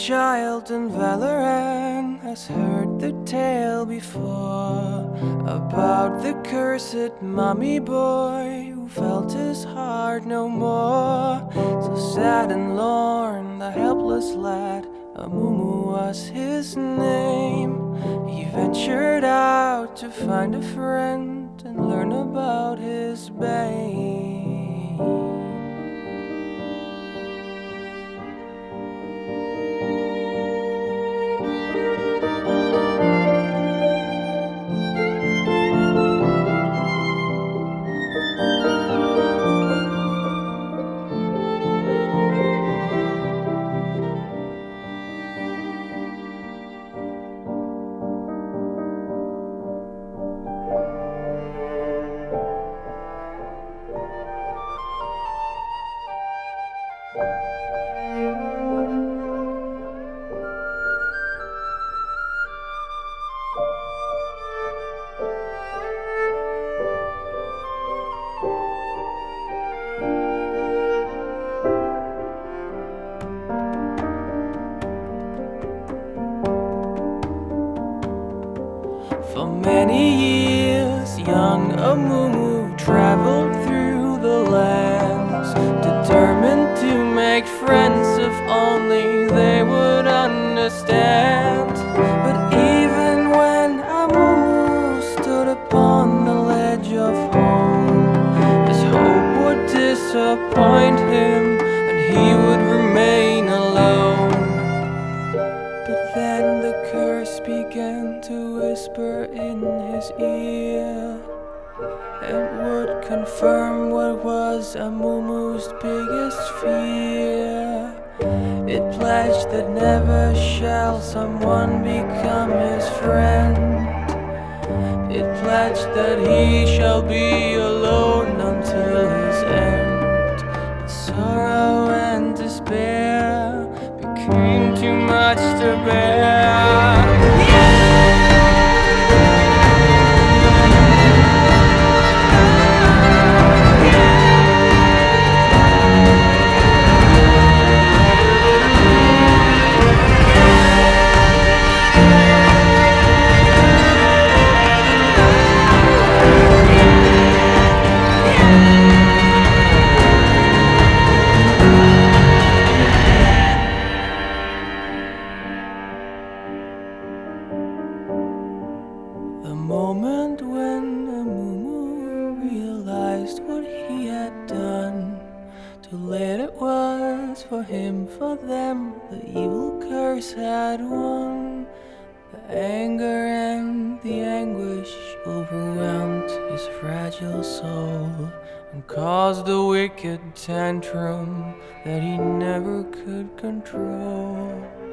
child in Valoran has heard the tale before about the cursed mummy boy who felt his heart no more. So sad and lorn, the helpless lad, Amumu was his name. He ventured out to find a friend and learn about his bane. For many years, young Amumu traveled through the lands, determined to make friends if only they would understand. But even when Amumu stood upon the ledge of home, his hope would disappoint him and he would remain alone. But then the curse began to whisper in his ear. It would confirm what was Amumu's biggest fear. It pledged that never shall someone become his friend. It pledged that he shall be alone until his end. The sorrow and despair became too much to bear. The moment when Amumu realized what he had done, too late it was for him, for them. The evil curse had won. The anger and the anguish overwhelmed his fragile soul and caused a wicked tantrum that he never could control.